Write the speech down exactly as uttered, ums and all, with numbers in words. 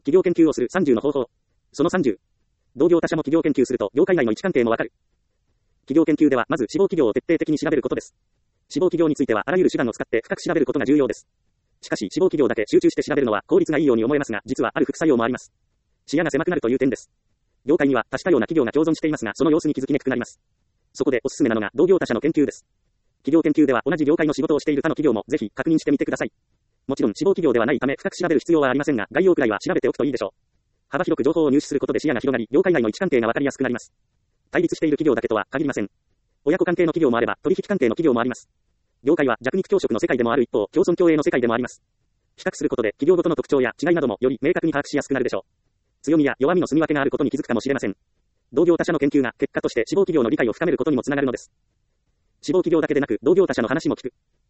企業研究をするさんじゅうの方法。そのさんじゅう。同業他社も企業研究すると業界内の位置関係もわかる。企業研究ではまず志望企業を徹底的に調べることです。志望企業についてはあらゆる手段を使って深く調べることが重要です。しかし志望企業だけ集中して調べるのは効率がいいように思えますが、実はある副作用もあります。視野が狭くなるという点です。業界には多種多様な企業が共存していますが、その様子に気づきにくくなります。そこでおすすめなのが同業他社の研究です。企業研究では同じ業界の仕事をしている他の企業もぜひ確認してみてください。もちろん志望企業ではないため深く調べる必要はありませんが、概要くらいは調べておくといいでしょう。幅広く情報を入手することで視野が広がり、業界内の位置関係がわかりやすくなります。対立している企業だけとは限りません。親子関係の企業もあれば取引関係の企業もあります。業界は弱肉強食の世界でもある一方、共存共栄の世界でもあります。比較することで企業ごとの特徴や違いなどもより明確に把握しやすくなるでしょう。強みや弱みの住み分けがあることに気づくかもしれません。同業他社の研究が結果として志望企業の理解を深めることにもつながるのです。志望企業だけでなく同業他社の話も聞く。